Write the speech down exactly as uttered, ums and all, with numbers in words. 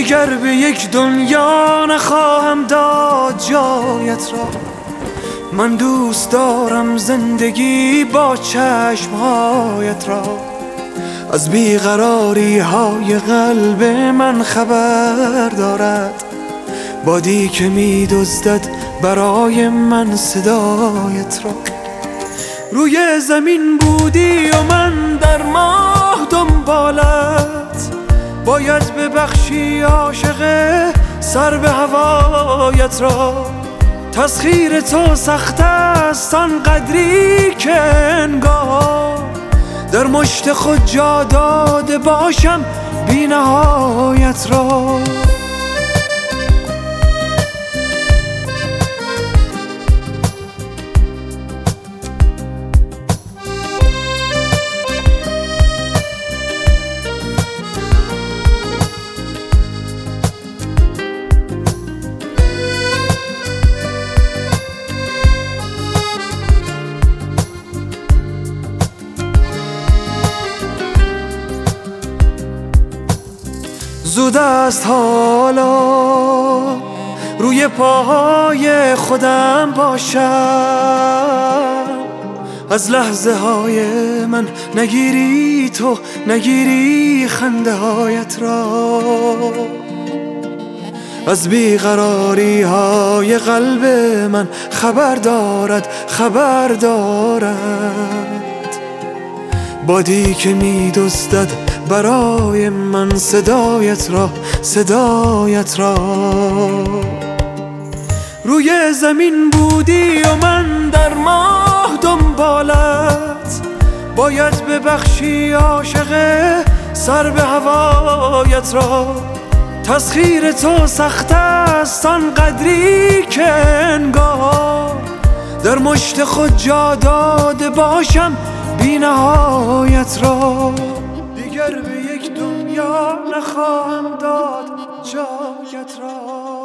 دیگر به یک دنیا نخواهم داد جایت را. من دوست دارم زندگی با چشمهایت را. از بیقراری های قلب من خبر دارد بادی که می دزدد برای من صدایت را. روی زمین بودی و من در ماه دنبالت، باید ببخشی عاشق سر به هوایت را. تسخیر تو سخت است آن قدری که انگار در مشت خود جا داده باشم بی نهایت را. زود است حالا روی پاهای خودم باشم. از لحظه های من نگیری تو، نگیری خنده هایت را. از بیقراری های قلب من خبر دارد، خبر دارد بادی که می دزدد برای من صدایت را، صدایت را. روی زمین بودی و من در ماه دنبالت، باید ببخشی عاشق سر به هوایت را. تسخیر تو سخت است آن قدری که انگار در مشت خود جا داده باشم بی نهایت را. دیگر به یک دنیا نخواهم داد جایت را.